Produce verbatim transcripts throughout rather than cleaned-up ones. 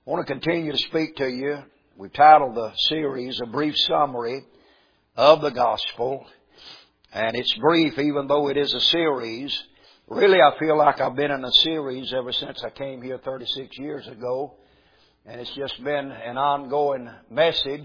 I want to continue to speak to you. We've titled the series, A Brief Summary of the Gospel. And it's brief even though it is a series. Really, I feel like I've been in a series ever since I came here thirty-six years ago. And it's just been an ongoing message.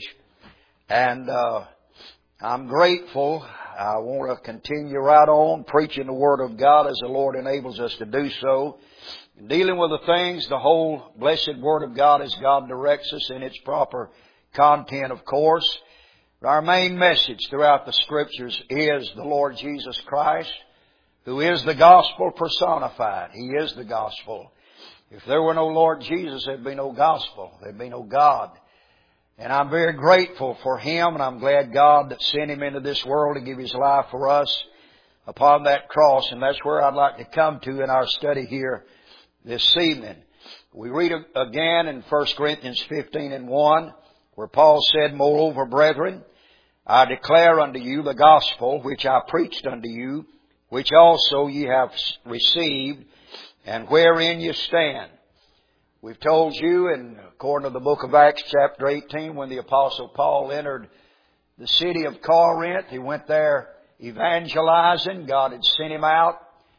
And uh, I'm grateful. I want to continue right on preaching the Word of God as the Lord enables us to do so. Dealing with the things, the whole blessed Word of God as God directs us in its proper content, of course. Our main message throughout the Scriptures is the Lord Jesus Christ, who is the Gospel personified. He is the Gospel. If there were no Lord Jesus, there'd be no Gospel. There'd be no God. And I'm very grateful for Him, and I'm glad God that sent Him into this world to give His life for us upon that cross. And that's where I'd like to come to in our study here this evening. We read again in First Corinthians fifteen and one, where Paul said, Moreover, brethren, I declare unto you the gospel which I preached unto you, which also ye have received, and wherein you stand. We've told you, in according to the book of Acts chapter eighteen, when the Apostle Paul entered the city of Corinth, he went there evangelizing. God had sent him out.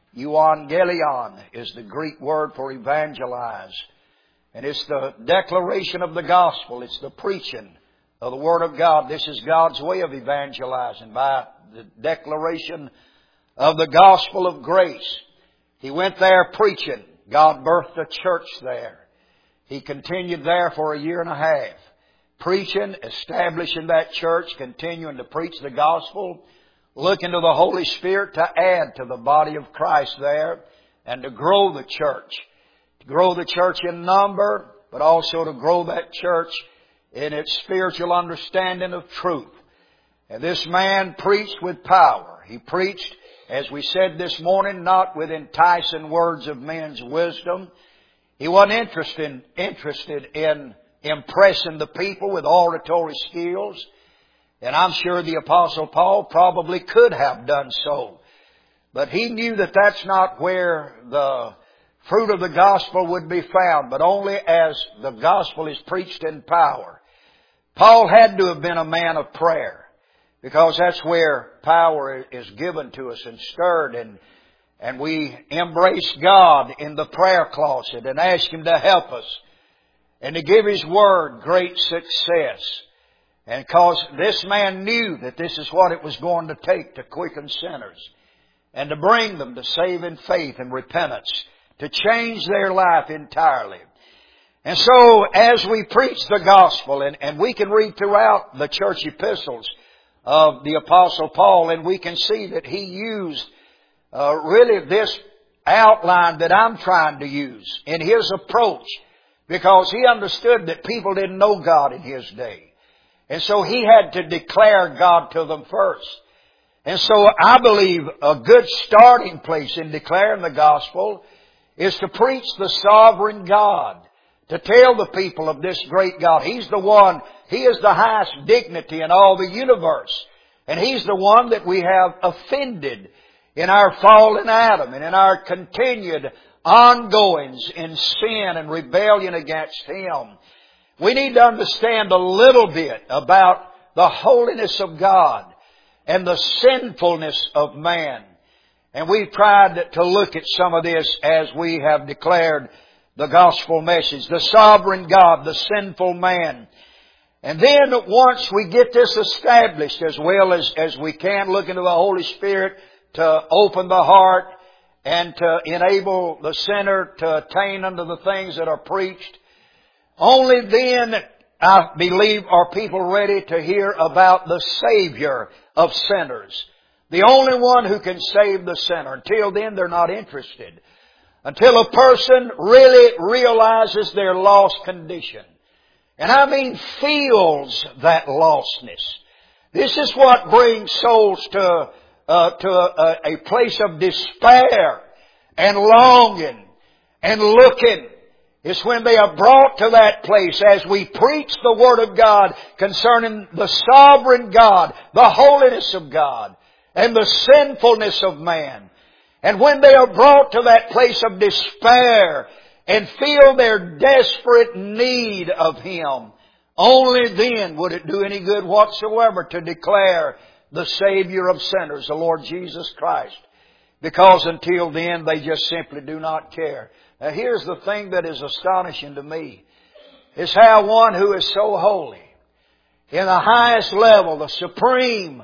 Euangelion is the Greek word for evangelize. And it's the declaration of the gospel. It's the preaching of the Word of God. This is God's way of evangelizing, by the declaration of the gospel of grace. He went there preaching. God birthed a church there. He continued there for a year and a half, preaching, establishing that church, continuing to preach the gospel, looking to the Holy Spirit to add to the body of Christ there and to grow the church. To grow the church in number, but also to grow that church in its spiritual understanding of truth. And this man preached with power. He preached, as we said this morning, not with enticing words of men's wisdom. He wasn't interested, interested in impressing the people with oratory skills. And I'm sure the Apostle Paul probably could have done so. But he knew that that's not where the fruit of the gospel would be found, but only as the gospel is preached in power. Paul had to have been a man of prayer, because that's where power is given to us and stirred, and, and we embrace God in the prayer closet and ask Him to help us and to give His Word great success. And because this man knew that this is what it was going to take to quicken sinners and to bring them to saving faith and repentance, to change their life entirely. And so as we preach the gospel, and, and we can read throughout the church epistles of the Apostle Paul, and we can see that he used uh, really this outline that I'm trying to use in his approach, because he understood that people didn't know God in his day. And so he had to declare God to them first. And so I believe a good starting place in declaring the gospel is to preach the sovereign God, to tell the people of this great God. He's the one, He is the highest dignity in all the universe. And He's the one that we have offended in our fallen Adam and in our continued ongoings in sin and rebellion against Him. We need to understand a little bit about the holiness of God and the sinfulness of man. And we've tried to look at some of this as we have declared the gospel message. The sovereign God, the sinful man. And then once we get this established as well as, as we can, look into the Holy Spirit to open the heart and to enable the sinner to attain unto the things that are preached. Only then, I believe, are people ready to hear about the Savior of sinners. The only one who can save the sinner. Until then, they're not interested. Until a person really realizes their lost condition. And I mean feels that lostness. This is what brings souls to, uh, to a, a place of despair and longing and looking. It's when they are brought to that place as we preach the Word of God concerning the sovereign God, the holiness of God, and the sinfulness of man. And when they are brought to that place of despair and feel their desperate need of Him, only then would it do any good whatsoever to declare the Savior of sinners, the Lord Jesus Christ. Because until then, they just simply do not care. Now here's the thing that is astonishing to me, is how one who is so holy, in the highest level, the supreme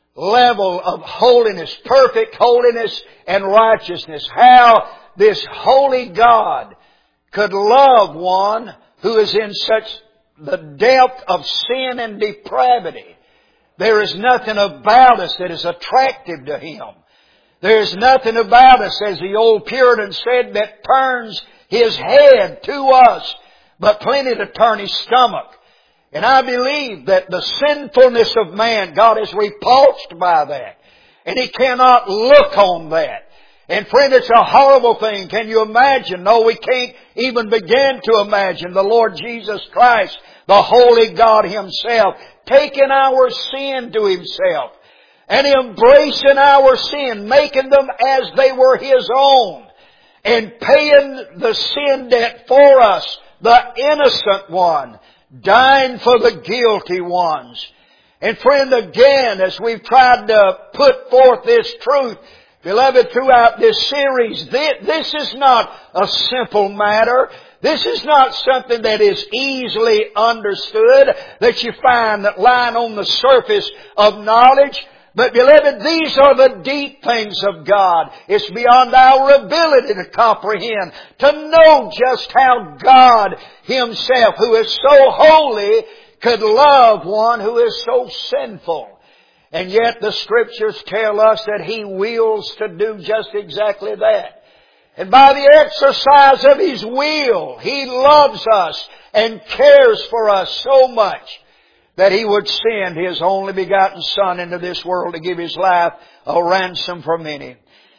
level of holiness, perfect holiness and righteousness, how this holy God could love one who is in such the depth of sin and depravity. There is nothing about us that is attractive to Him. There is nothing about us, as the old Puritan said, that turns His head to us, but plenty to turn His stomach. And I believe that the sinfulness of man, God is repulsed by that. And He cannot look on that. And friend, it's a horrible thing. Can you imagine? No, we can't even begin to imagine the Lord Jesus Christ, the Holy God Himself, taking our sin to Himself and embracing our sin, making them as they were His own, and paying the sin debt for us, the innocent one, dying for the guilty ones. And friend, again, as we've tried to put forth this truth, beloved, throughout this series, this is not a simple matter. This is not something that is easily understood, that you find lying on the surface of knowledge. But beloved, these are the deep things of God. It's beyond our ability to comprehend, to know just how God Himself, who is so holy, could love one who is so sinful. And yet the Scriptures tell us that He wills to do just exactly that. And by the exercise of His will, He loves us and cares for us so much that He would send His only begotten Son into this world to give His life a ransom for many.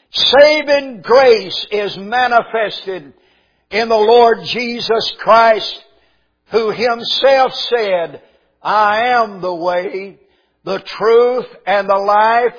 Saving grace is manifested in the Lord Jesus Christ, who Himself said, I am the way, the truth, and the life.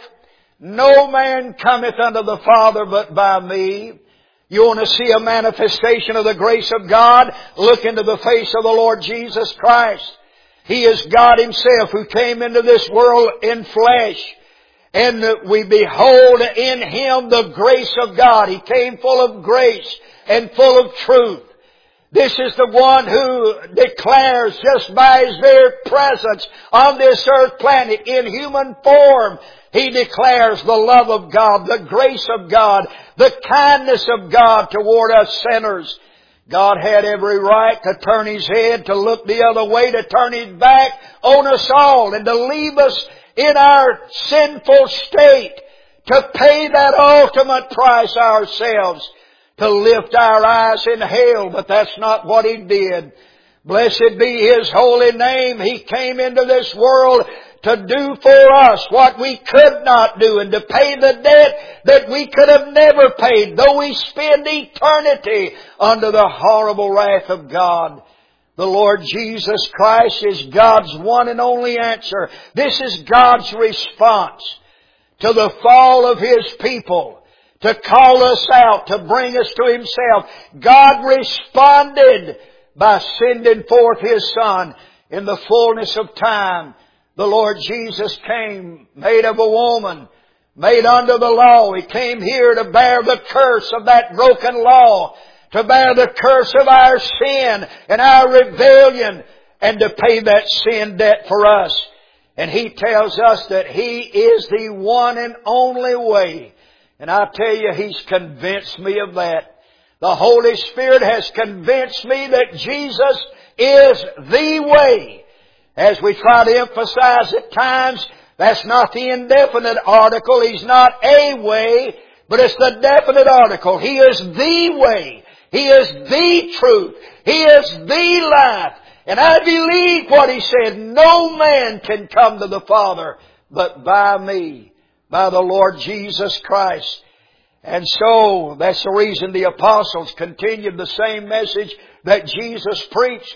No man cometh unto the Father but by me. You want to see a manifestation of the grace of God? Look into the face of the Lord Jesus Christ. He is God Himself who came into this world in flesh. And we behold in Him the grace of God. He came full of grace and full of truth. This is the one who declares just by His very presence on this earth planet in human form, He declares the love of God, the grace of God, the kindness of God toward us sinners. God had every right to turn His head, to look the other way, to turn His back on us all, and to leave us in our sinful state, to pay that ultimate price ourselves, to lift our eyes in hell. But that's not what He did. Blessed be His holy name. He came into this world to do for us what we could not do, and to pay the debt that we could have never paid, though we spend eternity under the horrible wrath of God. The Lord Jesus Christ is God's one and only answer. This is God's response to the fall of His people, to call us out, to bring us to Himself. God responded by sending forth His Son in the fullness of time. The Lord Jesus came, made of a woman, made under the law. He came here to bear the curse of that broken law, to bear the curse of our sin and our rebellion, and to pay that sin debt for us. And He tells us that He is the one and only way. And I tell you, He's convinced me of that. The Holy Spirit has convinced me that Jesus is the way. As we try to emphasize at times, that's not the indefinite article. He's not a way, but it's the definite article. He is the way. He is the truth. He is the life. And I believe what He said, no man can come to the Father but by me, by the Lord Jesus Christ. And so, that's the reason the apostles continued the same message that Jesus preached.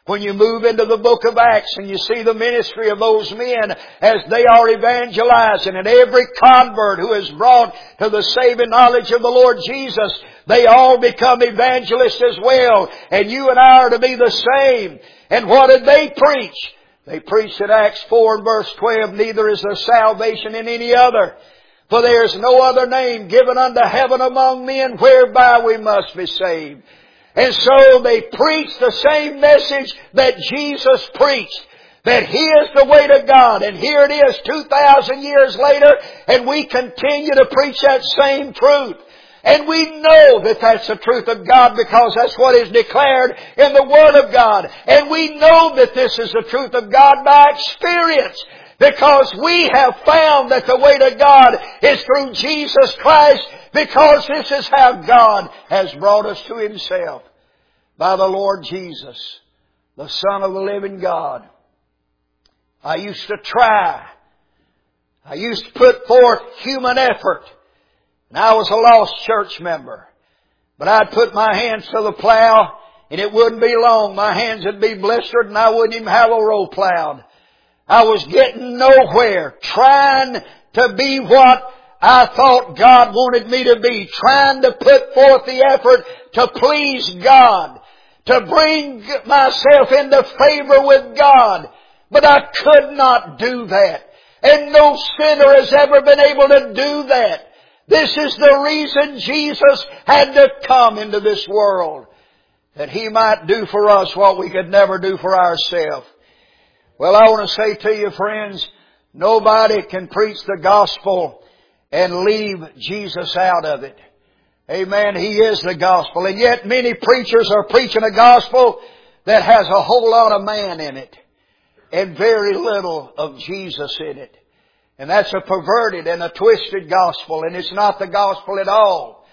When you move into the book of Acts and you see the ministry of those men as they are evangelizing, and every convert who is brought to the saving knowledge of the Lord Jesus, they all become evangelists as well. And you and I are to be the same. And what did they preach? They preached in Acts four and verse twelve, neither is there salvation in any other. For there is no other name given unto heaven among men whereby we must be saved. And so they preached the same message that Jesus preached. That He is the way to God. And here it is two thousand years later, and we continue to preach that same truth. And we know that that's the truth of God because that's what is declared in the Word of God. And we know that this is the truth of God by experience. Because we have found that the way to God is through Jesus Christ, because this is how God has brought us to Himself. By the Lord Jesus, the Son of the living God. I used to try. I used to put forth human effort. And I was a lost church member. But I'd put my hands to the plow, and it wouldn't be long. My hands would be blistered, and I wouldn't even have a row plowed. I was getting nowhere, trying to be what I thought God wanted me to be, trying to put forth the effort to please God, to bring myself into favor with God. But I could not do that. And no sinner has ever been able to do that. This is the reason Jesus had to come into this world, that He might do for us what we could never do for ourselves. Well, I want to say to you, friends, nobody can preach the gospel and leave Jesus out of it. Amen. He is the gospel. And yet many preachers are preaching a gospel that has a whole lot of man in it and very little of Jesus in it. And that's a perverted and a twisted gospel, and it's not the gospel at all.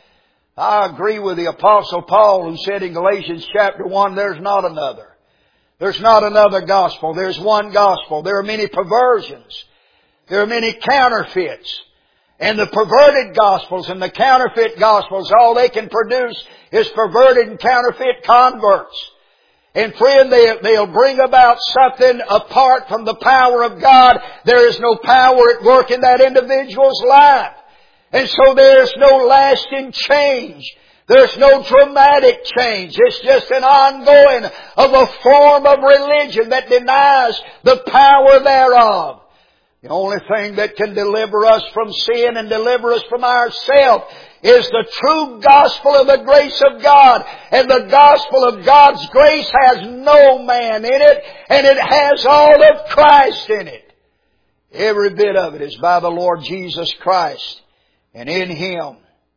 I agree with the Apostle Paul who said in Galatians chapter one, there's not another. There's not another gospel. There's one gospel. There are many perversions. There are many counterfeits. And the perverted gospels and the counterfeit gospels, all they can produce is perverted and counterfeit converts. And friend, they, they'll bring about something apart from the power of God. There is no power at work in that individual's life. And so there's no lasting change. There's no dramatic change. It's just an ongoing of a form of religion that denies the power thereof. The only thing that can deliver us from sin and deliver us from ourselves is the true gospel of the grace of God. And the gospel of God's grace has no man in it, and it has all of Christ in it. Every bit of it is by the Lord Jesus Christ and in Him.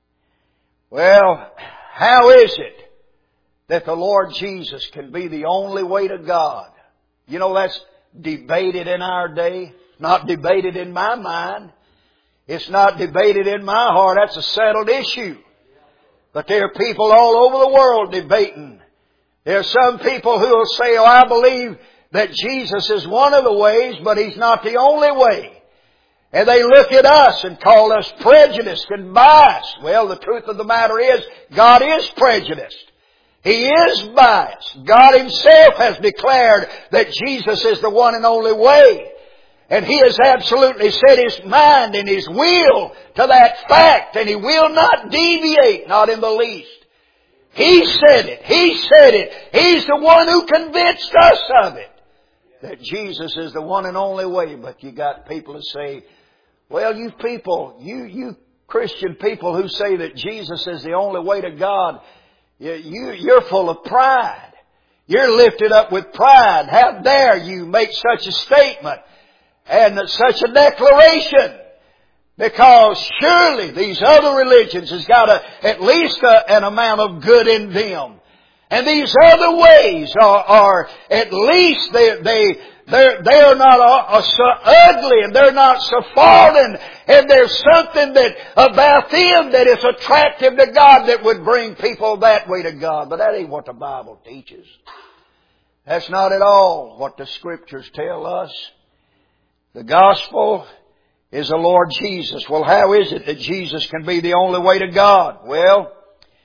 Well, how is it that the Lord Jesus can be the only way to God? You know, that's debated in our day. Not debated in my mind. It's not debated in my heart. That's a settled issue. But there are people all over the world debating. There are some people who will say, oh, I believe that Jesus is one of the ways, but He's not the only way. And they look at us and call us prejudiced and biased. Well, the truth of the matter is, God is prejudiced. He is biased. God Himself has declared that Jesus is the one and only way. And He has absolutely set His mind and His will to that fact, and He will not deviate, not in the least. He said it. He said it. He's the one who convinced us of it, that Jesus is the one and only way. But you got people who say, well, you people, you, you Christian people who say that Jesus is the only way to God, you, you, you're full of pride. You're lifted up with pride. How dare you make such a statement and such a declaration? Because surely these other religions has got a, at least a, an amount of good in them. And these other ways are, are at least they, they, they're, they're not uh, so ugly and they're not so fallen. And there's something that about them that is attractive to God that would bring people that way to God. But that ain't what the Bible teaches. That's not at all what the Scriptures tell us. The gospel is the Lord Jesus. Well, how is it that Jesus can be the only way to God? Well,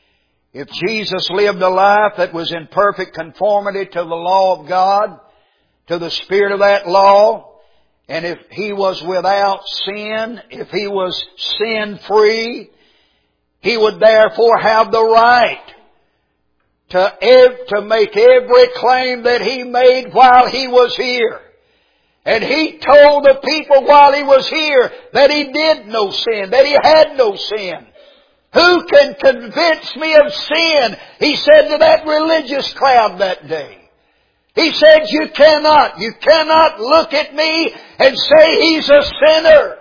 If Jesus lived a life that was in perfect conformity to the law of God, to the spirit of that law, and if He was without sin, if He was sin-free, He would therefore have the right to, ev- to make every claim that He made while He was here. And He told the people while He was here that He did no sin, that He had no sin. Who can convince me of sin? He said to that religious crowd that day. He said, you cannot, you cannot look at me and say He's a sinner.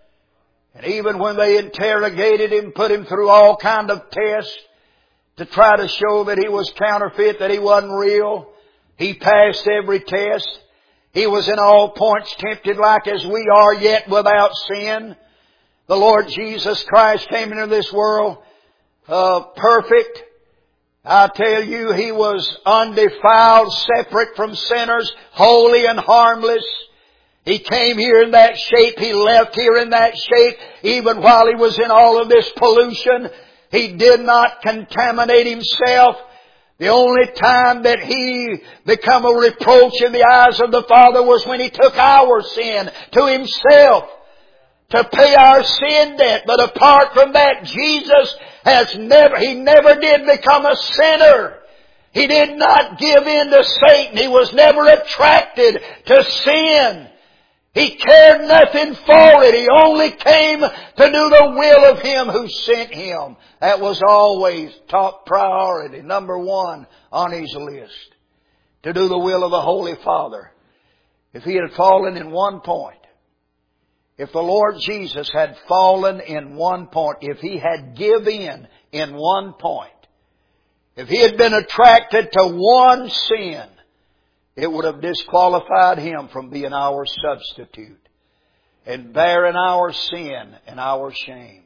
And even when they interrogated Him, put Him through all kind of tests to try to show that He was counterfeit, that He wasn't real, He passed every test. He was in all points tempted like as we are, yet without sin. The Lord Jesus Christ came into this world uh, perfect. I tell you, He was undefiled, separate from sinners, holy and harmless. He came here in that shape. He left here in that shape. Even while He was in all of this pollution, He did not contaminate Himself. The only time that He became a reproach in the eyes of the Father was when He took our sin to Himself to pay our sin debt. But apart from that, Jesus has never, He never did become a sinner. He did not give in to Satan. He was never attracted to sin. He cared nothing for it. He only came to do the will of Him who sent Him. That was always top priority, number one on His list. To do the will of the Holy Father. If He had fallen in one point, if the Lord Jesus had fallen in one point, if He had given in in one point, if He had been attracted to one sin, it would have disqualified Him from being our substitute and bearing our sin and our shame.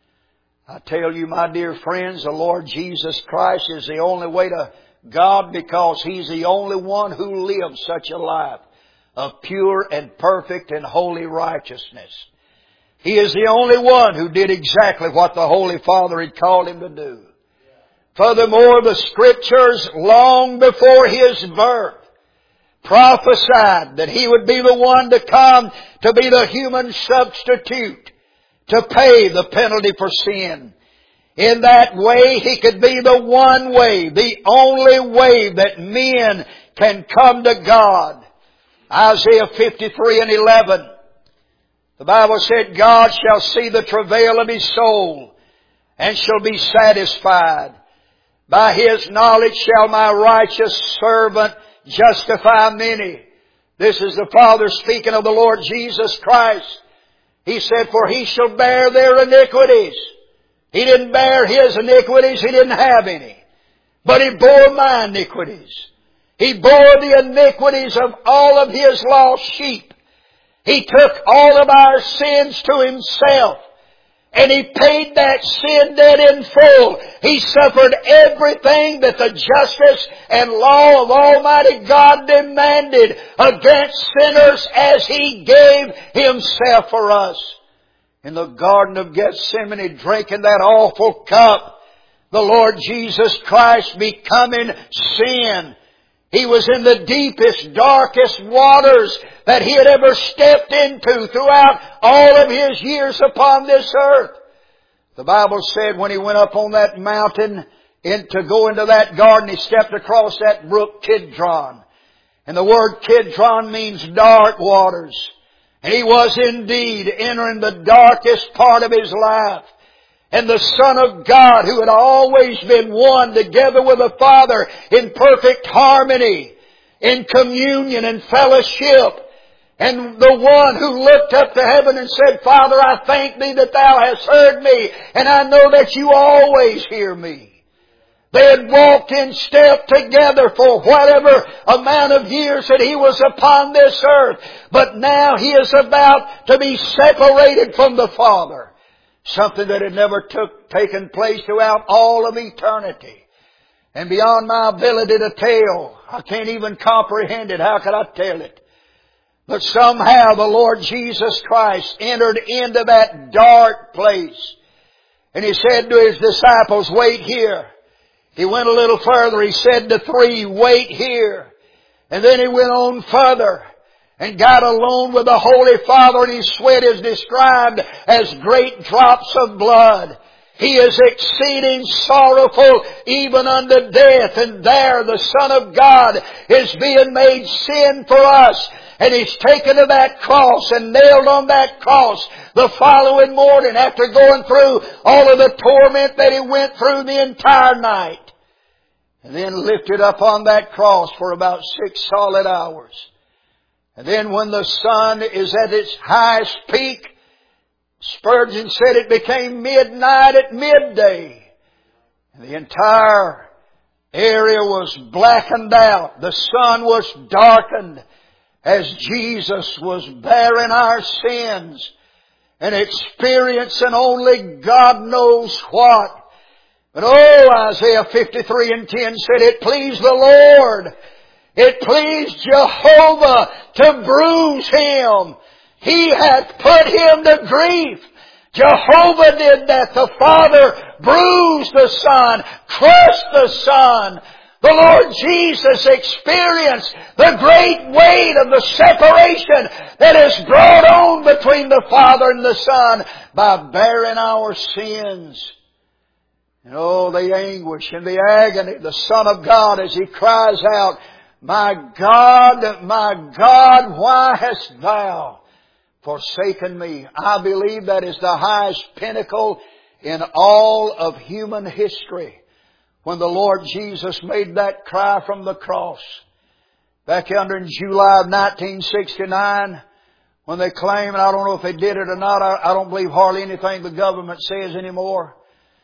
I tell you, my dear friends, the Lord Jesus Christ is the only way to God because He's the only one who lived such a life of pure and perfect and holy righteousness. He is the only one who did exactly what the Holy Father had called Him to do. Furthermore, the Scriptures, long before His birth, prophesied that He would be the one to come to be the human substitute, to pay the penalty for sin. In that way, He could be the one way, the only way that men can come to God. Isaiah fifty-three and eleven. The Bible said, God shall see the travail of His soul and shall be satisfied. By His knowledge shall my righteous servant justify many. This is the Father speaking of the Lord Jesus Christ. He said, for He shall bear their iniquities. He didn't bear His iniquities. He didn't have any. But He bore my iniquities. He bore the iniquities of all of His lost sheep. He took all of our sins to Himself. And He paid that sin debt in full. He suffered everything that the justice and law of Almighty God demanded against sinners as He gave Himself for us. In the Garden of Gethsemane, drinking that awful cup, the Lord Jesus Christ becoming sin. He was in the deepest, darkest waters that He had ever stepped into throughout all of His years upon this earth. The Bible said when He went up on that mountain in, to go into that garden, He stepped across that brook Kidron. And the word Kidron means dark waters. And He was indeed entering the darkest part of His life. And the Son of God, who had always been one together with the Father in perfect harmony, in communion and fellowship, and the one who looked up to heaven and said, Father, I thank Thee that Thou hast heard me, and I know that You always hear me. They had walked in step together for whatever amount of years that He was upon this earth. But now He is about to be separated from the Father. Something that had never took, taken place throughout all of eternity. And beyond my ability to tell, I can't even comprehend it. How could I tell it? But somehow the Lord Jesus Christ entered into that dark place. And He said to His disciples, wait here. He went a little further. He said to three, wait here. And then he went on further and got alone with the Holy Father, and his sweat is described as great drops of blood. He is exceeding sorrowful even unto death, and there the Son of God is being made sin for us. And He's taken to that cross and nailed on that cross the following morning after going through all of the torment that He went through the entire night. And then lifted up on that cross for about six solid hours. And then when the sun is at its highest peak, Spurgeon said it became midnight at midday. And the entire area was blackened out. The sun was darkened as Jesus was bearing our sins and experiencing only God knows what. But oh, Isaiah fifty-three and ten said, it pleased the Lord, it pleased Jehovah to bruise Him. He hath put Him to grief. Jehovah did that. The Father bruised the Son, crushed the Son. The Lord Jesus experienced the great weight of the separation that is brought on between the Father and the Son by bearing our sins. And oh, the anguish and the agony, the Son of God as He cries out, my God, my God, why hast Thou forsaken me? I believe that is the highest pinnacle in all of human history. When the Lord Jesus made that cry from the cross. Back yonder in July of nineteen sixty-nine, when they claim, and I don't know if they did it or not, I, I don't believe hardly anything the government says anymore.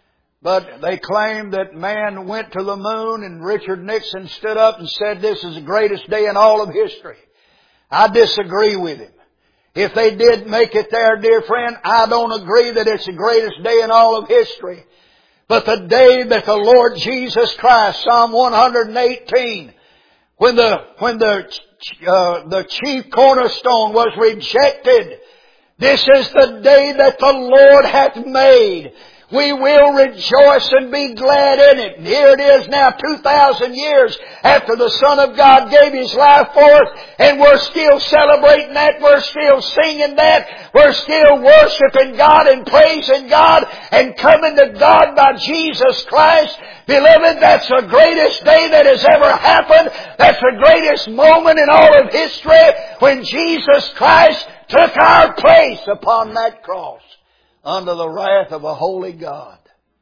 But they claim that man went to the moon, and Richard Nixon stood up and said this is the greatest day in all of history. I disagree with him. If they did make it there, dear friend, I don't agree that it's the greatest day in all of history. But the day that the Lord Jesus Christ, Psalm one hundred eighteen, when the, when the, uh, the chief cornerstone was rejected, this is the day that the Lord hath made. We will rejoice and be glad in it. And here it is now, two thousand years after the Son of God gave His life for us, and we're still celebrating that. We're still singing that. We're still worshiping God and praising God and coming to God by Jesus Christ. Beloved, that's the greatest day that has ever happened. That's the greatest moment in all of history when Jesus Christ took our place upon that cross under the wrath of a holy God.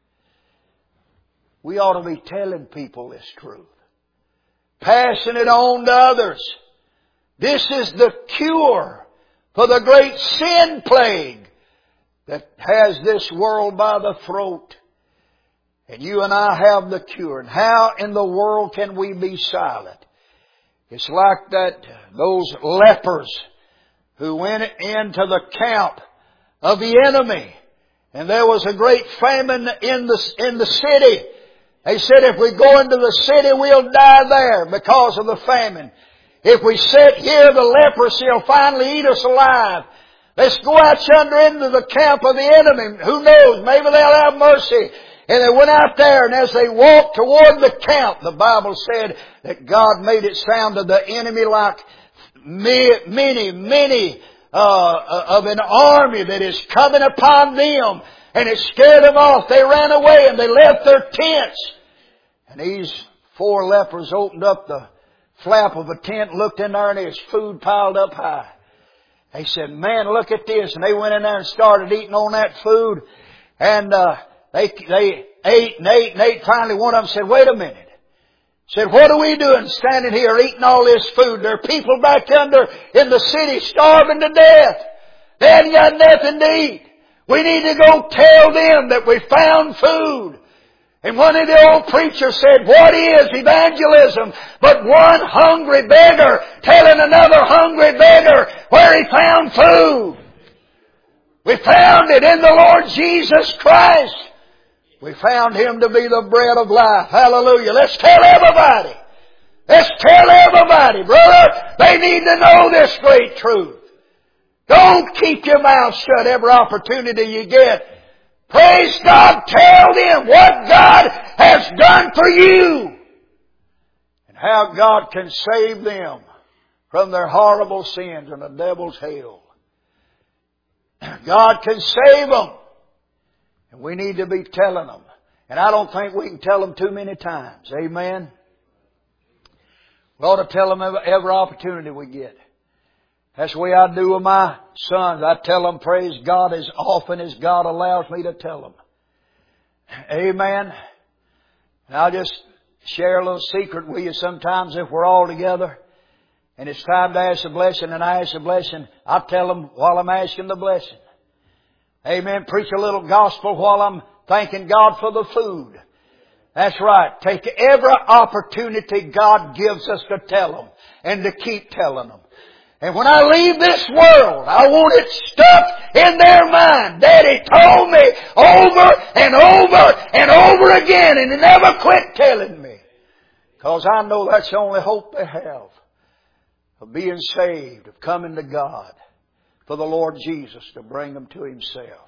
We ought to be telling people this truth. Passing it on to others. This is the cure for the great sin plague that has this world by the throat. And you and I have the cure. And how in the world can we be silent? It's like that, those lepers who went into the camp of the enemy. And there was a great famine in the, in the city. They said if we go into the city, we'll die there because of the famine. If we sit here, the leprosy will finally eat us alive. Let's go out yonder into the camp of the enemy. Who knows? Maybe they'll have mercy. And they went out there, and as they walked toward the camp, the Bible said that God made it sound to the enemy like many, many Uh, of an army that is coming upon them, and it scared them off. They ran away and they left their tents. And these four lepers opened up the flap of a tent, looked in there, and there's food piled up high. They said, man, look at this. And they went in there and started eating on that food. And uh, they they ate and ate and ate. Finally, one of them said, wait a minute. Said, what are we doing standing here eating all this food? There are people back yonder in the city starving to death. They hadn't got nothing to eat. We need to go tell them that we found food. And one of the old preachers said, what is evangelism but one hungry beggar telling another hungry beggar where he found food? We found it in the Lord Jesus Christ. We found Him to be the bread of life. Hallelujah. Let's tell everybody. Let's tell everybody, brother. They need to know this great truth. Don't keep your mouth shut every opportunity you get. Praise God. Tell them what God has done for you. And how God can save them from their horrible sins and the devil's hell. God can save them. And we need to be telling them. And I don't think we can tell them too many times. Amen. We ought to tell them every, every opportunity we get. That's the way I do with my sons. I tell them, praise God, as often as God allows me to tell them. Amen. And I'll just share a little secret with you sometimes if we're all together. And it's time to ask a blessing, and I ask a blessing. I tell them while I'm asking the blessing. Amen. Preach a little gospel while I'm thanking God for the food. That's right. Take every opportunity God gives us to tell them and to keep telling them. And when I leave this world, I want it stuck in their mind. Daddy told me over and over and over again, and he never quit telling me. Because I know that's the only hope they have of being saved, of coming to God, for the Lord Jesus to bring them to Himself.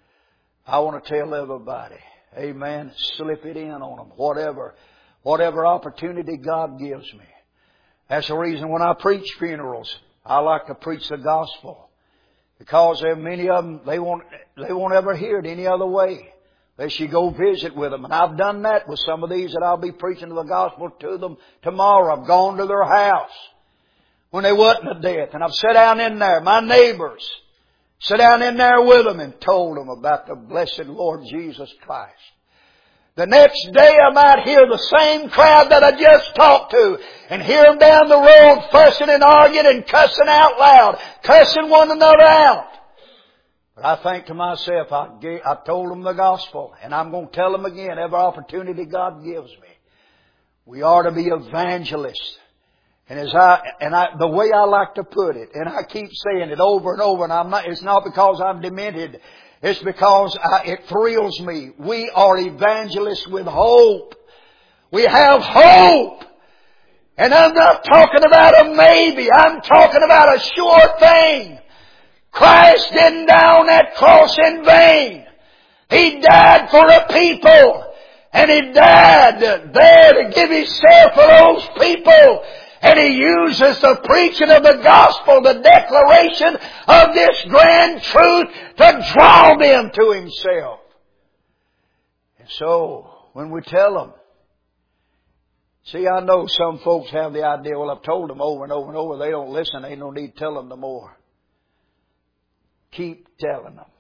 I want to tell everybody, amen, slip it in on them, whatever, whatever opportunity God gives me. That's the reason when I preach funerals, I like to preach the gospel. Because there are many of them, they won't, they won't ever hear it any other way. Unless you go visit with them. And I've done that with some of these that I'll be preaching the gospel to them tomorrow. I've gone to their house when they wasn't a death. And I've sat down in there, my neighbors, sat down in there with them and told them about the blessed Lord Jesus Christ. The next day I might hear the same crowd that I just talked to and hear them down the road fussing and arguing and cussing out loud, cussing one another out. But I think to myself, I, gave, I told them the gospel, and I'm going to tell them again every opportunity God gives me. We are to be evangelists. And as I, and I, the way I like to put it, and I keep saying it over and over, and I'm not, it's not because I'm demented. It's because I, it thrills me. We are evangelists with hope. We have hope. And I'm not talking about a maybe. I'm talking about a sure thing. Christ didn't die on that cross in vain. He died for a people. And He died there to give Himself for those people. And He uses the preaching of the gospel, the declaration of this grand truth to draw them to Himself. And so, when we tell them, see, I know some folks have the idea, well, I've told them over and over and over, they don't listen, ain't no need to tell them no more. Keep telling them.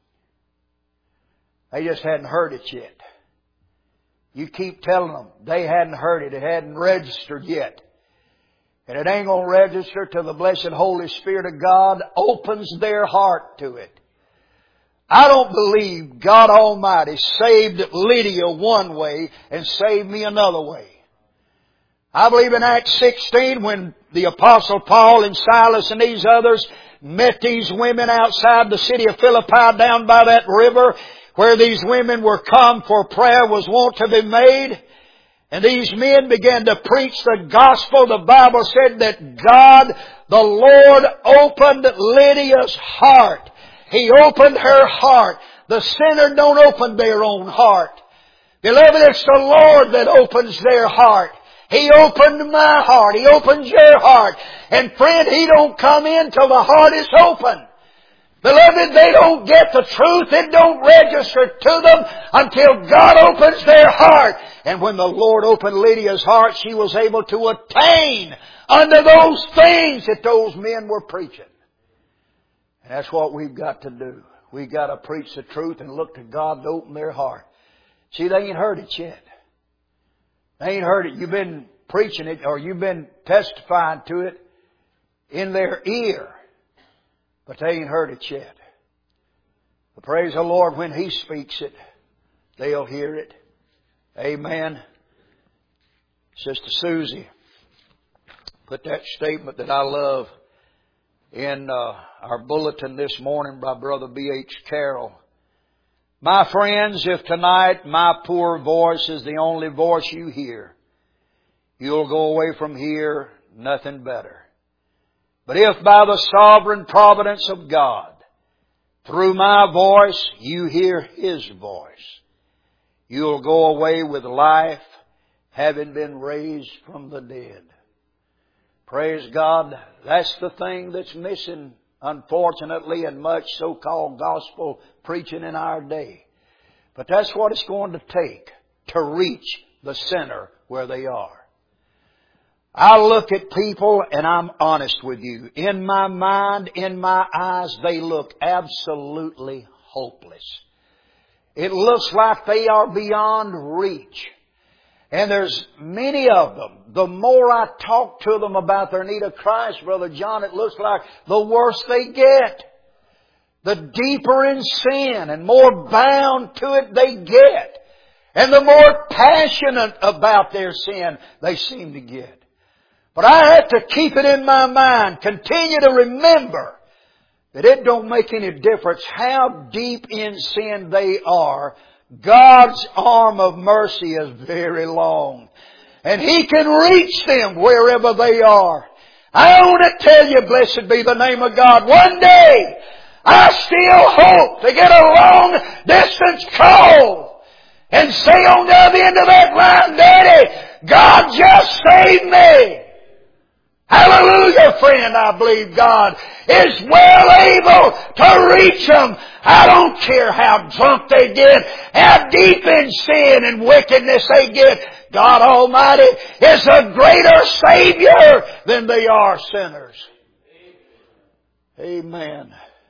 They just hadn't heard it yet. You keep telling them. They hadn't heard it. It hadn't registered yet. And it ain't going to register till the blessed Holy Spirit of God opens their heart to it. I don't believe God Almighty saved Lydia one way and saved me another way. I believe in Acts sixteen when the Apostle Paul and Silas and these others met these women outside the city of Philippi down by that river where these women were come for prayer was wont to be made. And these men began to preach the gospel. The Bible said that God, the Lord, opened Lydia's heart. He opened her heart. The sinner don't open their own heart. Beloved, it's the Lord that opens their heart. He opened my heart. He opens your heart. And friend, He don't come in till the heart is open. Beloved, they don't get the truth. It don't register to them until God opens their heart. And when the Lord opened Lydia's heart, she was able to attain unto those things that those men were preaching. And that's what we've got to do. We've got to preach the truth and look to God to open their heart. See, they ain't heard it yet. They ain't heard it. You've been preaching it or you've been testifying to it in their ear. But they ain't heard it yet. But praise the Lord, when He speaks it, they'll hear it. Amen. Sister Susie put that statement that I love in uh, our bulletin this morning by Brother B H Carroll. My friends, if tonight my poor voice is the only voice you hear, you'll go away from here nothing better. But if by the sovereign providence of God, Through my voice, you hear His voice. You'll go away with life, having been raised from the dead. Praise God. That's the thing that's missing, unfortunately, in much so-called gospel preaching in our day. But that's what it's going to take to reach the sinner where they are. I look at people, and I'm honest with you. In my mind, in my eyes, they look absolutely hopeless. It looks like they are beyond reach. And there's many of them. The more I talk to them about their need of Christ, Brother John, it looks like the worse they get. The deeper in sin and more bound to it they get. And the more passionate about their sin they seem to get. But I have to keep it in my mind, continue to remember that it don't make any difference how deep in sin they are. God's arm of mercy is very long. And He can reach them wherever they are. I want to tell you, blessed be the name of God, one day I still hope to get a long distance call and say on the other end of that line, Daddy, God just saved me. Hallelujah, friend. I believe God is well able to reach them. I don't care how drunk they get, how deep in sin and wickedness they get. God Almighty is a greater Savior than they are sinners. Amen.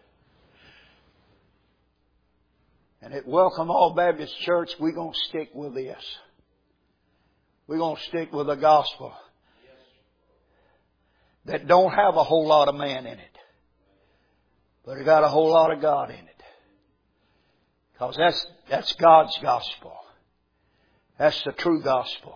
And at Welcome All Baptist Church, we're going to stick with this. We're going to stick with the gospel that don't have a whole lot of man in it, but it got a whole lot of God in it. Because that's, that's God's gospel. That's the true gospel.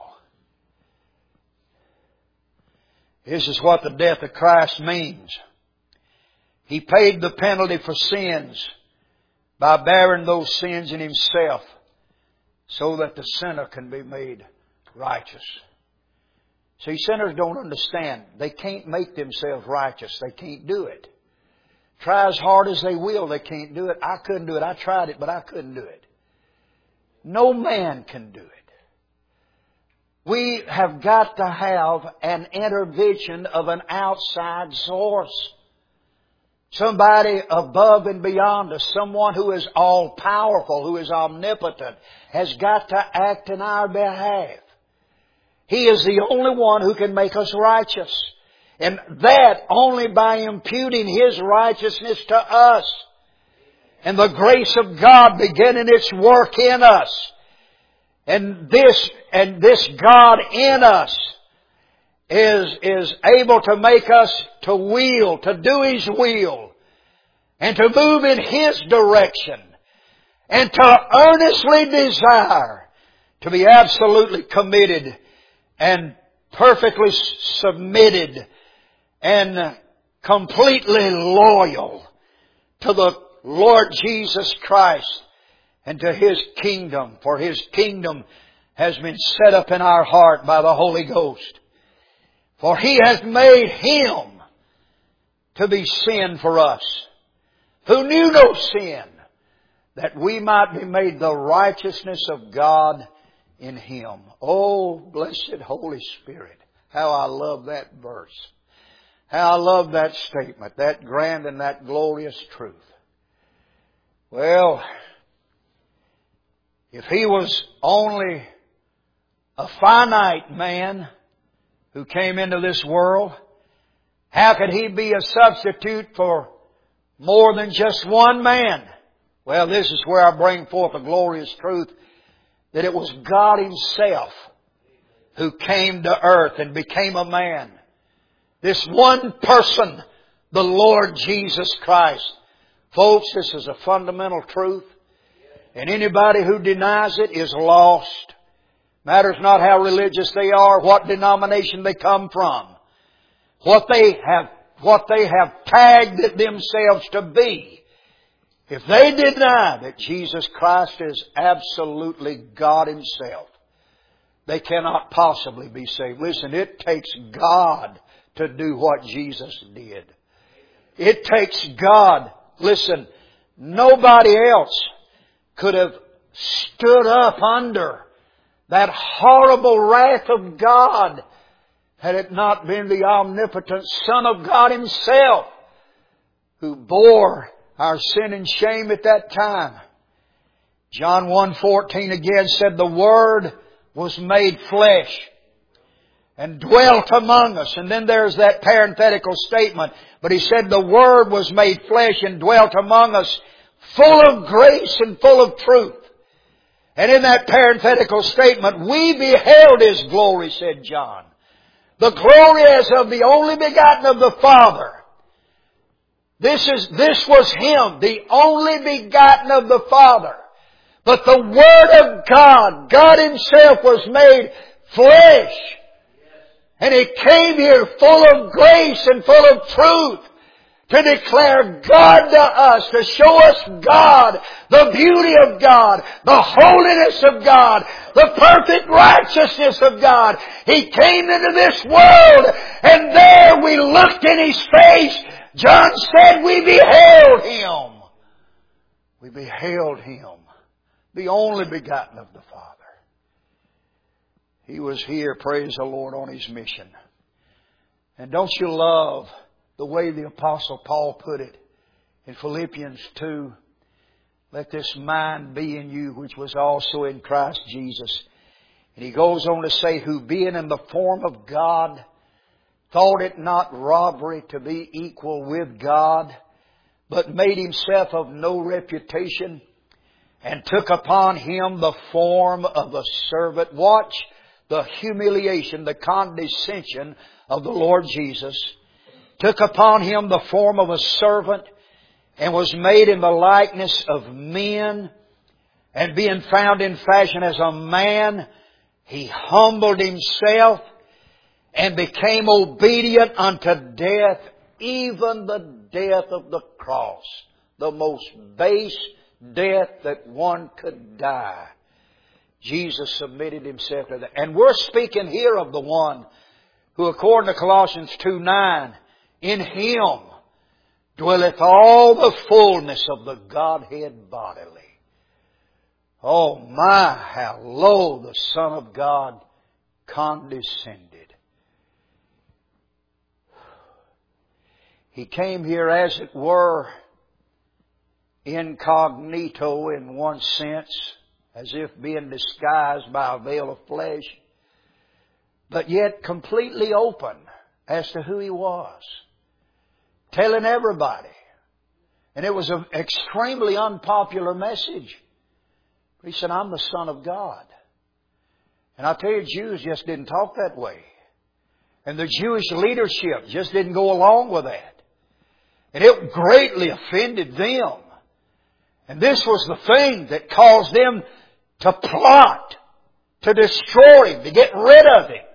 This is what the death of Christ means. He paid the penalty for sins by bearing those sins in Himself so that the sinner can be made righteous. See, sinners don't understand. They can't make themselves righteous. They can't do it. Try as hard as they will, they can't do it. I couldn't do it. I tried it, but I couldn't do it. No man can do it. We have got to have an intervention of an outside source. Somebody above and beyond us, someone who is all-powerful, who is omnipotent, has got to act in our behalf. He is the only one who can make us righteous. And that only by imputing His righteousness to us. And the grace of God beginning its work in us. And this, and this God in us is, is able to make us to will, to do His will. And to move in His direction. And to earnestly desire to be absolutely committed and perfectly submitted and completely loyal to the Lord Jesus Christ and to His kingdom. For His kingdom has been set up in our heart by the Holy Ghost. For He has made Him to be sin for us, who knew no sin, that we might be made the righteousness of God in Him. Oh, blessed Holy Spirit. How I love that verse. How I love that statement. That grand and that glorious truth. Well, if He was only a finite man who came into this world, how could He be a substitute for more than just one man? Well, this is where I bring forth a glorious truth. That it was God Himself who came to earth and became a man. This one person, the Lord Jesus Christ. Folks, this is a fundamental truth. And anybody who denies it is lost. Matters not how religious they are, what denomination they come from. What they have, what they have tagged themselves to be. If they deny that Jesus Christ is absolutely God Himself, they cannot possibly be saved. Listen, it takes God to do what Jesus did. It takes God. Listen, Nobody else could have stood up under that horrible wrath of God had it not been the omnipotent Son of God Himself who bore our sin and shame at that time. John one fourteen again said, the Word was made flesh and dwelt among us. And then there's that parenthetical statement. But He said the Word was made flesh and dwelt among us, full of grace and full of truth. And in that parenthetical statement, we beheld His glory, said John. The glory as of the only begotten of the Father. This is, this was Him, the only begotten of the Father. But the Word of God, God Himself was made flesh. And He came here full of grace and full of truth to declare God to us, to show us God, the beauty of God, the holiness of God, the perfect righteousness of God. He came into this world, and there we looked in His face. John said we beheld Him. We beheld Him, the only begotten of the Father. He was here, praise the Lord, on His mission. And don't you love the way the Apostle Paul put it in Philippians two? Let this mind be in you, which was also in Christ Jesus. And he goes on to say, who being in the form of God, thought it not robbery to be equal with God, but made Himself of no reputation, and took upon Him the form of a servant. Watch the humiliation, the condescension of the Lord Jesus. Took upon Him the form of a servant, and was made in the likeness of men. And being found in fashion as a man, He humbled Himself and became obedient unto death, even the death of the cross. The most base death that one could die. Jesus submitted Himself to that. And we're speaking here of the one who, according to Colossians two nine, in Him dwelleth all the fullness of the Godhead bodily. Oh my, how low the Son of God condescended. He came here, as it were, incognito in one sense, as if being disguised by a veil of flesh, but yet completely open as to who He was. Telling everybody. And it was an extremely unpopular message. He said, I'm the Son of God. And I tell you, Jews just didn't talk that way. And the Jewish leadership just didn't go along with that. And it greatly offended them. And this was the thing that caused them to plot, to destroy Him, to get rid of Him.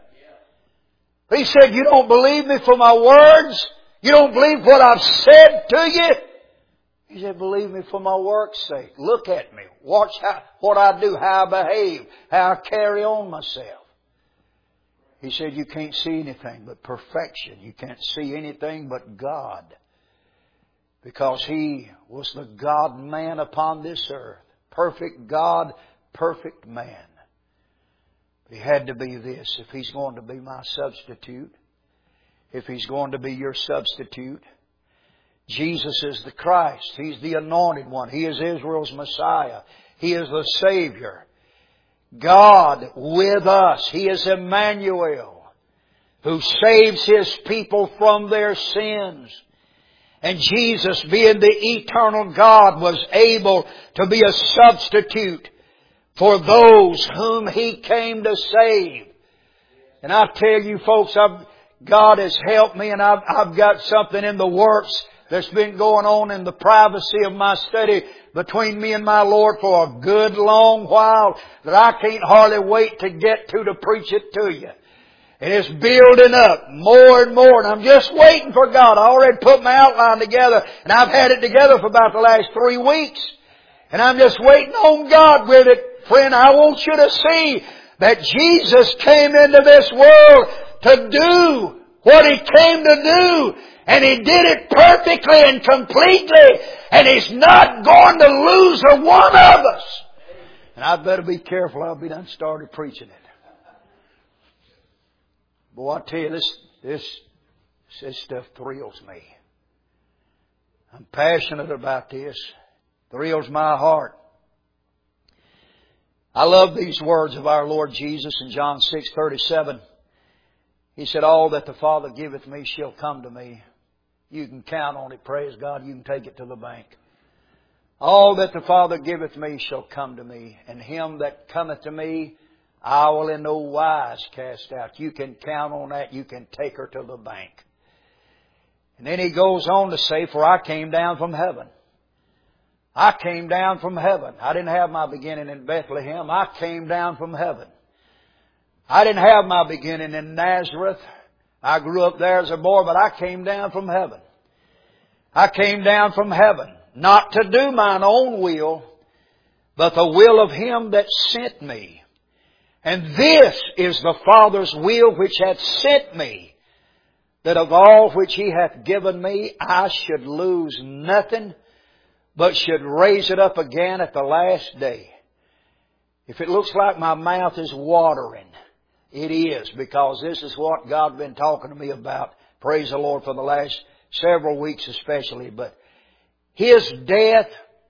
He said, you don't believe me for my words? You don't believe what I've said to you? He said, believe me for my work's sake. Look at me. Watch how, what I do, how I behave, how I carry on myself. He said, you can't see anything but perfection. You can't see anything but God. Because He was the God-man upon this earth. Perfect God, perfect man. He had to be this. If He's going to be my substitute, if He's going to be your substitute, Jesus is the Christ. He's the anointed one. He is Israel's Messiah. He is the Savior. God with us. He is Emmanuel, who saves His people from their sins. And Jesus, being the eternal God, was able to be a substitute for those whom He came to save. And I tell you folks, I've, God has helped me, and I've, I've got something in the works that's been going on in the privacy of my study between me and my Lord for a good long while that I can't hardly wait to get to to preach it to you. And it's building up more and more. And I'm just waiting for God. I already put my outline together. And I've had it together for about the last three weeks. And I'm just waiting on God with it. Friend, I want you to see that Jesus came into this world to do what He came to do. And He did it perfectly and completely. And He's not going to lose a one of us. And I'd better be careful. I'll be done started preaching it. Boy, I tell you, this, this, this stuff thrills me. I'm passionate about this. Thrills my heart. I love these words of our Lord Jesus in John six thirty-seven. He said, all that the Father giveth me shall come to me. You can count on it. Praise God. You can take it to the bank. All that the Father giveth me shall come to me. And him that cometh to me, I will in no wise cast out. You can count on that. You can take her to the bank. And then He goes on to say, for I came down from heaven. I came down from heaven. I didn't have my beginning in Bethlehem. I came down from heaven. I didn't have my beginning in Nazareth. I grew up there as a boy, but I came down from heaven. I came down from heaven, not to do mine own will, but the will of Him that sent me. And this is the Father's will which hath sent me, that of all which He hath given me, I should lose nothing, but should raise it up again at the last day. If it looks like my mouth is watering, it is, because this is what God's been talking to me about. Praise the Lord, for the last several weeks especially. But His death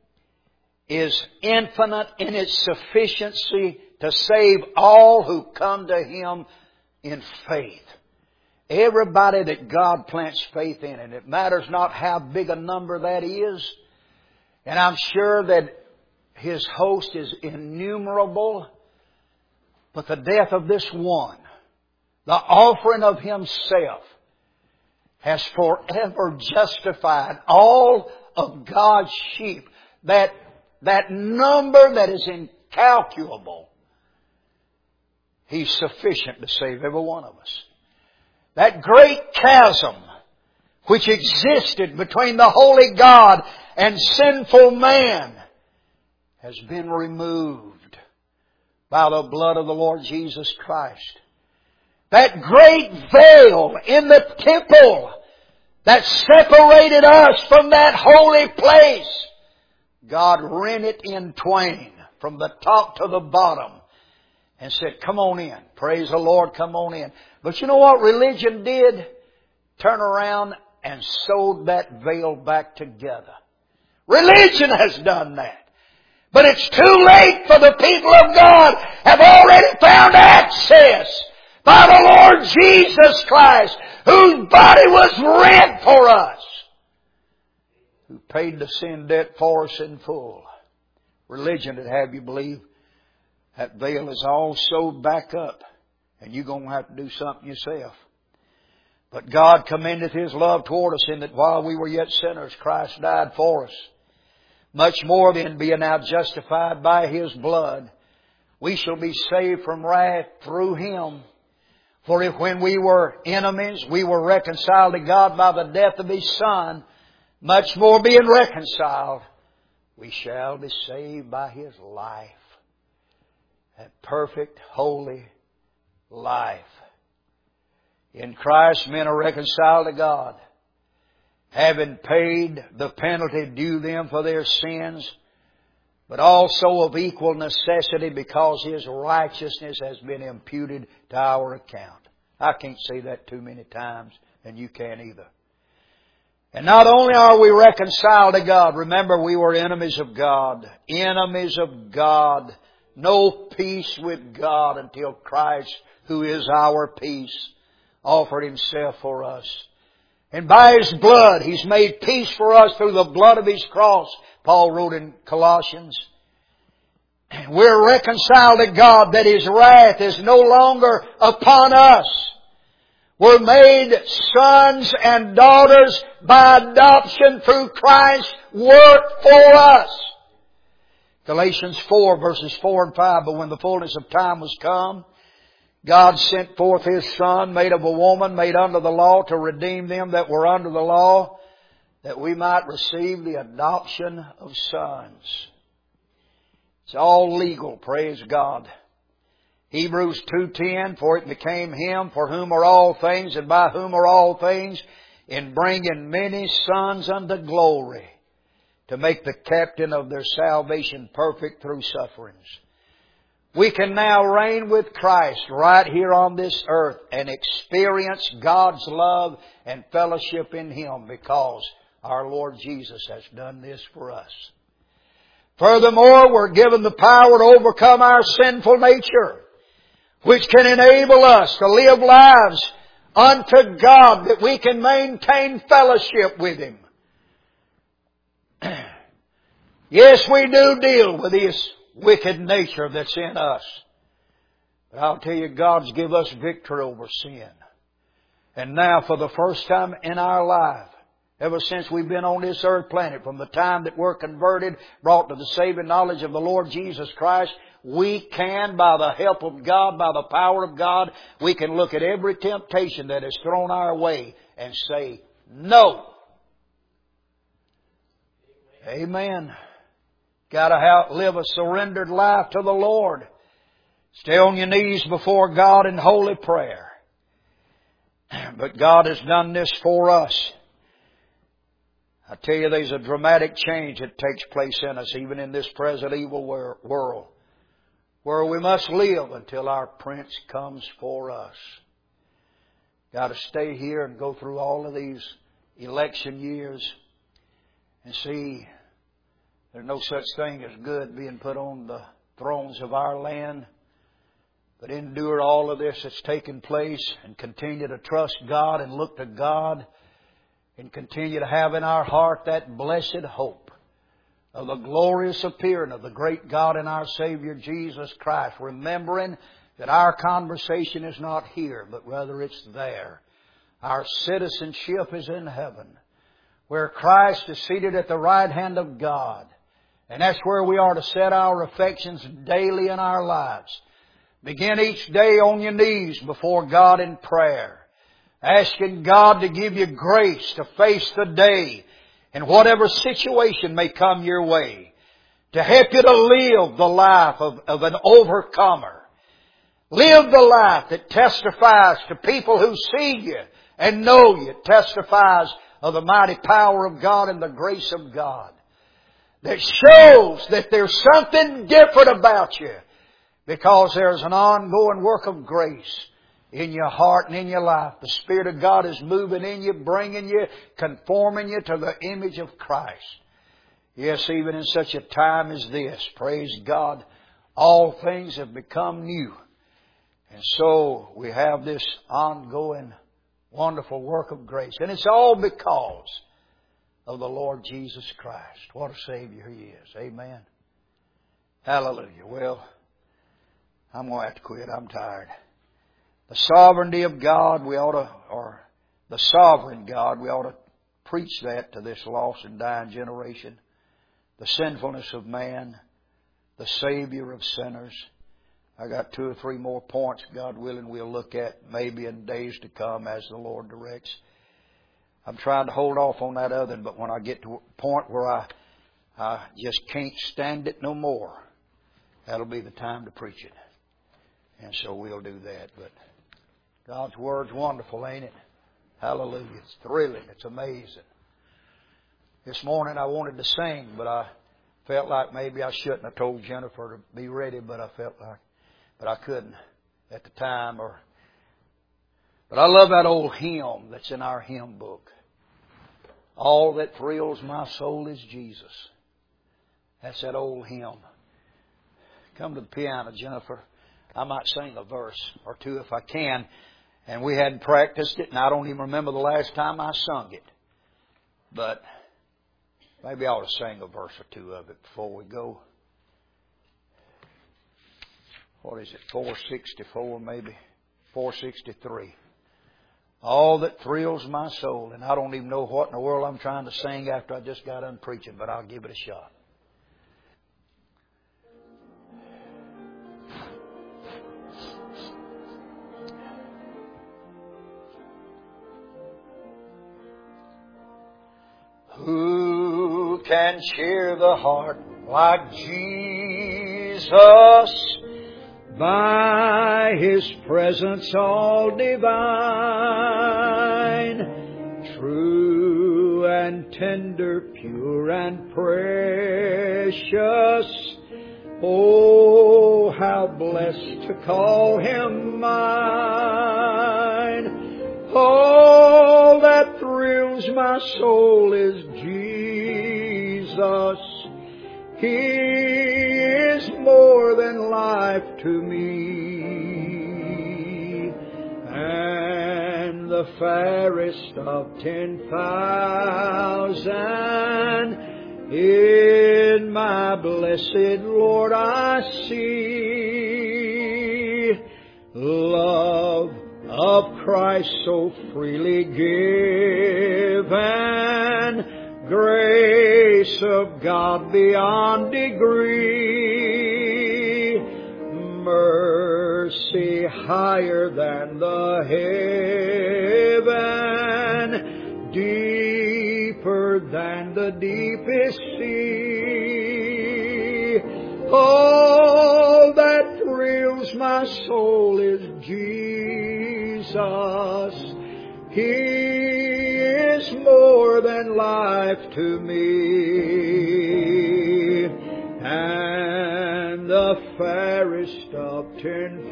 is infinite in its sufficiency to save all who come to Him in faith. Everybody that God plants faith in. And it matters not how big a number that is. And I'm sure that His host is innumerable. But the death of this one, the offering of Himself, has forever justified all of God's sheep. That, that number that is incalculable, He's sufficient to save every one of us. That great chasm which existed between the holy God and sinful man has been removed by the blood of the Lord Jesus Christ. That great veil in the temple that separated us from that holy place, God rent it in twain from the top to the bottom and said, come on in. Praise the Lord, come on in. But you know what religion did? Turn around and sewed that veil back together. Religion has done that. But it's too late, for the people of God have already found access by the Lord Jesus Christ, whose body was rent for us, who paid the sin debt for us in full. Religion would have you believe that veil is all sewed back up and you're going to have to do something yourself. But God commendeth His love toward us in that while we were yet sinners, Christ died for us. Much more then, being now justified by His blood, we shall be saved from wrath through Him. For if when we were enemies, we were reconciled to God by the death of His Son, much more being reconciled, we shall be saved by His life. That perfect, holy life. In Christ, men are reconciled to God, having paid the penalty due them for their sins, but also of equal necessity because His righteousness has been imputed to our account. I can't say that too many times, and you can't either. And not only are we reconciled to God, remember we were enemies of God. Enemies of God. No peace with God until Christ, who is our peace, offered Himself for us. And by His blood, He's made peace for us through the blood of His cross, Paul wrote in Colossians. We're reconciled to God, that His wrath is no longer upon us. We're made sons and daughters by adoption through Christ's work for us. Galatians four verses four and five, but when the fullness of time was come, God sent forth His Son, made of a woman, made under the law, to redeem them that were under the law, that we might receive the adoption of sons. It's all legal, praise God. Hebrews two ten, for it became Him for whom are all things, and by whom are all things, in bringing many sons unto glory, to make the captain of their salvation perfect through sufferings. We can now reign with Christ right here on this earth and experience God's love and fellowship in Him because our Lord Jesus has done this for us. Furthermore, we're given the power to overcome our sinful nature, which can enable us to live lives unto God, that we can maintain fellowship with Him. Yes, we do deal with this wicked nature that's in us. But I'll tell you, God's give us victory over sin. And now, for the first time in our life, ever since we've been on this earth planet, from the time that we're converted, brought to the saving knowledge of the Lord Jesus Christ, we can, by the help of God, by the power of God, we can look at every temptation that is thrown our way and say, no. Amen. Got to live a surrendered life to the Lord. Stay on your knees before God in holy prayer. But God has done this for us. I tell you, there's a dramatic change that takes place in us, even in this present evil world, where we must live until our Prince comes for us. Got to stay here and go through all of these election years and see there's no such thing as good being put on the thrones of our land. But endure all of this that's taken place and continue to trust God and look to God and continue to have in our heart that blessed hope of the glorious appearing of the great God and our Savior Jesus Christ, remembering that our conversation is not here, but rather it's there. Our citizenship is in heaven, where Christ is seated at the right hand of God. And that's where we are to set our affections daily in our lives. Begin each day on your knees before God in prayer, asking God to give you grace to face the day and whatever situation may come your way, to help you to live the life of, of an overcomer. Live the life that testifies to people who see you and know you, testifies of the mighty power of God and the grace of God, that shows that there's something different about you, because there's an ongoing work of grace in your heart and in your life. The Spirit of God is moving in you, bringing you, conforming you to the image of Christ. Yes, even in such a time as this, praise God, all things have become new. And so we have this ongoing wonderful work of grace. And it's all because of the Lord Jesus Christ. What a Savior He is. Amen. Hallelujah. Well, I'm going to have to quit. I'm tired. The sovereignty of God, we ought to, or the sovereign God, we ought to preach that to this lost and dying generation. The sinfulness of man, the Savior of sinners. I got two or three more points, God willing, we'll look at maybe in days to come as the Lord directs. I'm trying to hold off on that other, but when I get to a point where I, I just can't stand it no more, that'll be the time to preach it. And so we'll do that. But God's Word's wonderful, ain't it? Hallelujah. It's thrilling. It's amazing. This morning I wanted to sing, but I felt like maybe I shouldn't have told Jennifer to be ready, but I felt like, but I couldn't at the time. Or, but I love that old hymn that's in our hymn book. All that thrills my soul is Jesus. That's that old hymn. Come to the piano, Jennifer. I might sing a verse or two if I can. And we hadn't practiced it, and I don't even remember the last time I sung it. But maybe I ought to sing a verse or two of it before we go. What is it, four sixty-four maybe? four sixty-three. All that thrills my soul. And I don't even know what in the world I'm trying to sing after I just got done preaching, but I'll give it a shot. Who can cheer the heart like Jesus? By His presence all divine, true true and tender, pure and precious. Oh, how blessed to call Him mine. All that thrills my soul is Jesus. He is more than life to me, and the fairest of ten thousand. In my blessed Lord I see love of Christ so freely given, grace of God beyond degree, mercy higher than the heaven, deeper than the deepest sea. All that thrills my soul is Jesus. He is more than life to me, and the fairest of ten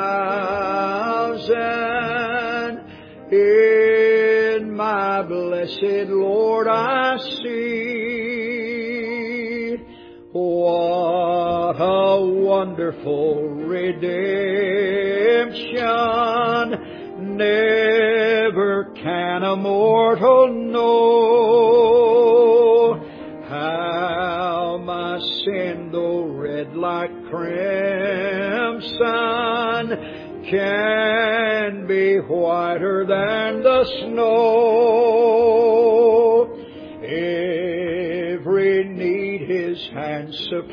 thousand. In my blessed Lord I see what a wonderful redemption. Never can a mortal know how my sin, though red like crimson, can be whiter than the snow. Every need His hand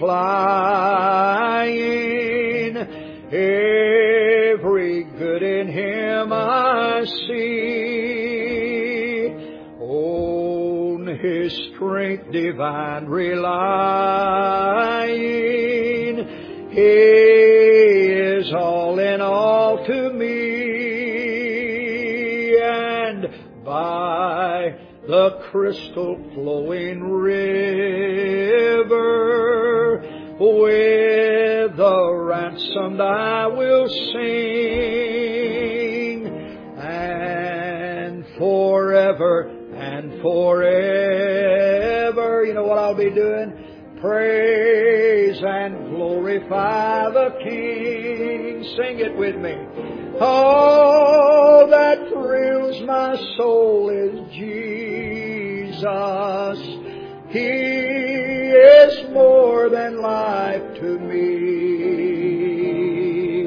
supplying, every good in Him I see. On His strength divine relying, He is all in all to me, and by the crystal flowing river, with the ransomed I will sing, and forever and forever, you know what I'll be doing? Praise and glorify the King. Sing it with me. All that thrills my soul is Jesus. He is more than life to me,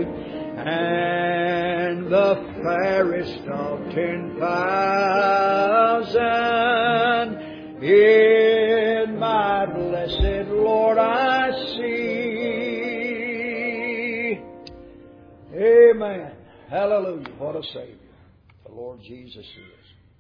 and the fairest of ten thousand. In my blessed Lord I see. Amen. Hallelujah. What a Savior the Lord Jesus is.